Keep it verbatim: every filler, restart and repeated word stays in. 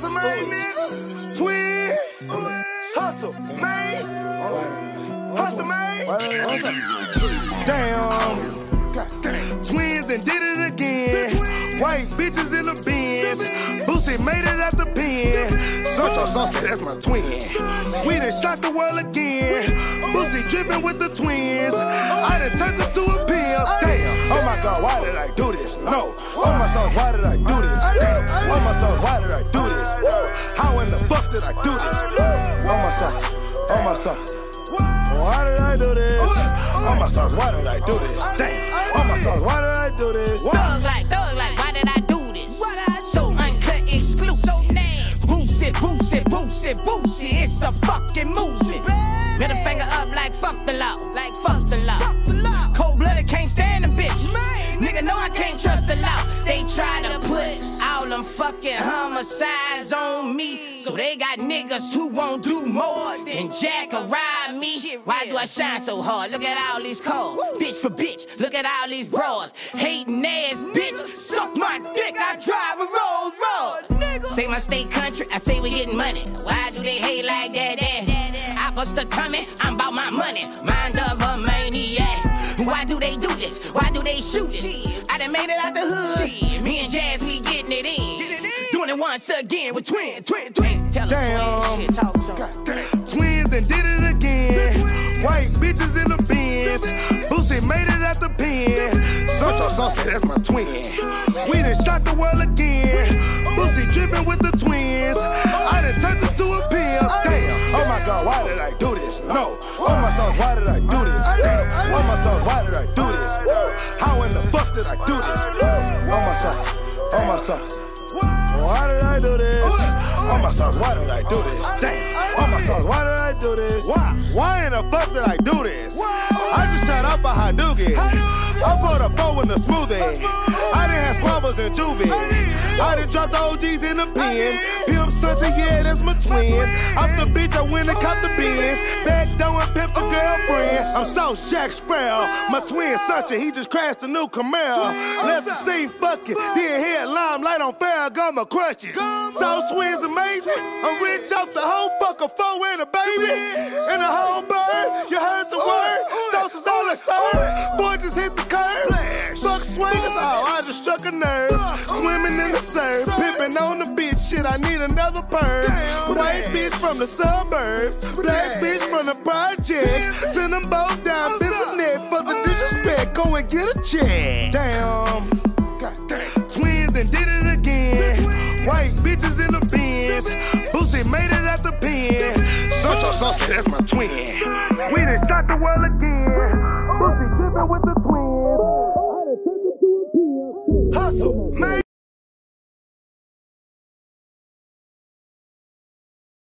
Hustle, man, nigga. Twins. Hustle, man. Hustle, man. Damn. Twins and did it again. White bitches in the Benz. Boosie made it out the pen. Sancho Saucy, that's my twin. We done shot the world again. Boosie dripping with the twins. I done turned it to a pill. Damn. Oh my God, why did I do this? No. Oh my sauce, why did I do this? Damn. Oh my sauce, why did I do this? How in the fuck did I do this? Oh my sauce. Oh my sauce. Why did I do this? Oh my sauce, why did I do this? Damn. Oh my sauce, why did I do this? Thug like, thug like, why did I do this? So uncut, exclusive. Boosie, Boosie, Boosie, Boosie, it's a fucking movement. Middle finger up like fuck the law, like fuck the law. Cold blooded can't stand a bitch. Nigga know I can't trust the law. They try to put all them fucking homicides on me. So they got niggas who won't do more than jack or ride me. Why do I shine so hard? Look at all these calls. Bitch for bitch, look at all these bras. Hating ass bitch, suck my dick, I drive a Rolls Royce. Say my state country, I say we getting money. Why do they hate like that? that? I bust a tummy, I'm about my money. Mind of a maniac. Why do they do this? Why do they shoot it? I done made it out the hood. Me and Jazz, we getting it in. Doing it once again with twin, twin, twin. Tell them twin shit, talk some. Twins and did it again. White bitches in the Benz. Boosie made it out the pen. Sancho Saucy, that's my twin. We done shot the world again. Boosie dripping with the twins. I done turned it to a pill. Damn. Oh my God, why did I do this? No. Oh my sauce, why did I do this? Damn. Oh my sauce, why did I do this? How in the fuck did I do this? Oh my sauce. Oh my sauce. Why did I do this? Oh my sauce, why did I do this? Damn. Oh my sauce, why did I do this? Why? Why in the fuck did I do this? I just shut up a Hadouken. I put a four in the smoothie. I done had squabbles in juvie. I done dropped the O Gs in the pen. Pimp such a yeah, that's my twin. Off the beach, I went and caught the beans. Back door and pimp a girlfriend. I'm Sauce Jack Sparrow. My twin such a, he just crashed a new Camaro. Left the scene fucking, then hit limelight on Ferragamo crutches. Sauce Twins amazing. I'm rich off the whole fucker four and a baby. And the whole bird, you heard the word. Sauce is all I serve. Boy just hit the curb. Fuck swingers, oh, I just struck a nerve. Swimming in the surf, pimping on the bitch. Shit, I need another perm. White bitch from the suburbs, black bitch from the project. Send them both down, business for the disrespect. Go and get a check. Damn. Twins and did it again. White bitches in the Benz. Boosie made it out the pen. Sancho Saucy, that's my twin. We done shot the world again. Boosie dripping with the twins. I done turned it to a pill. Hustle, man.